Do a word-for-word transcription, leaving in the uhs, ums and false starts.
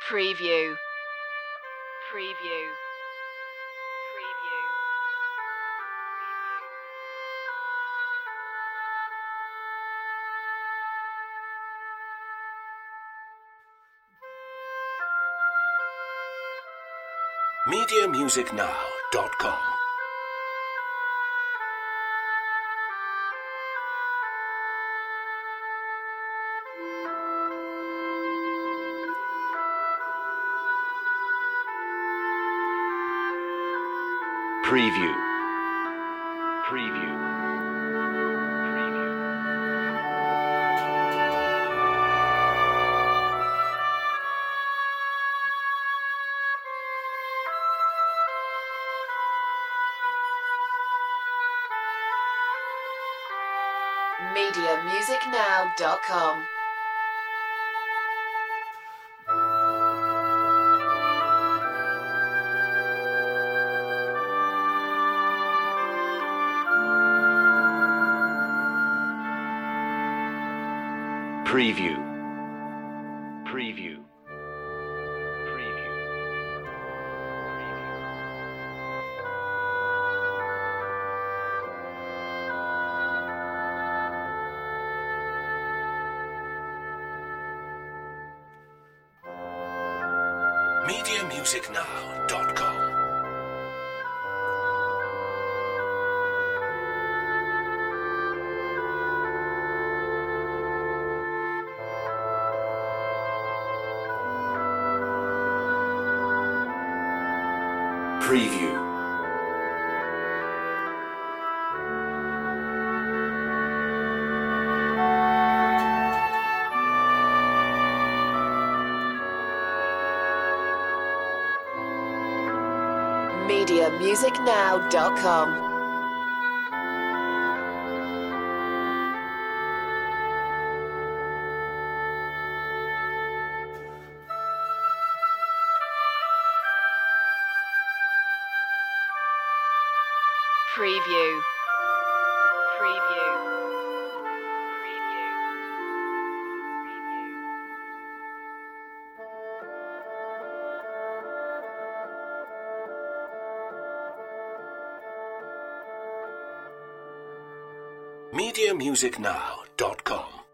Preview. Preview. Preview. media music now dot com. Preview. Preview. Preview. media music now dot com. Preview. Preview. Preview. media music now dot com. Preview. media music now dot com. Preview. Preview. Preview. media music now dot com.